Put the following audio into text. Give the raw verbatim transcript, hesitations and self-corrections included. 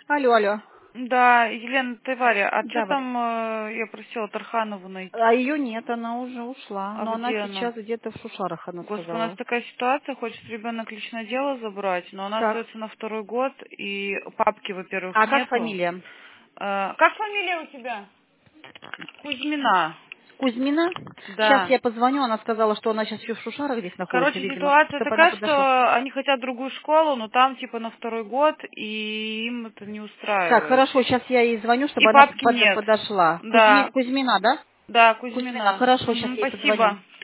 Алло, алло. Да, Елена, ты Варя, а что Да, Варя. там, э, я просила Тарханову найти? А ее нет, она уже ушла. А Но она где она? сейчас где-то в Шушарах, она Господи, у нас сказала. такая ситуация, хочет ребенок личное дело забрать, но она Так. остается на второй год, и папки, во-первых, А как нету. фамилия? Э, как фамилия у тебя? Кузьмина. Кузьмина? Сейчас Да. я позвоню, она сказала, что она сейчас еще в Шушарах здесь находится, Короче, видимо, ситуация чтобы она такая, подошла. что они хотят другую школу, но там типа на второй год, и им это не Так, устраивает. хорошо, сейчас я ей звоню, И чтобы она папки под- нет. подошла. Кузьми- Да, Кузьмина, да? да, Кузьмина, Кузьмина. хорошо, сейчас Мгм, я ей позвоню. спасибо.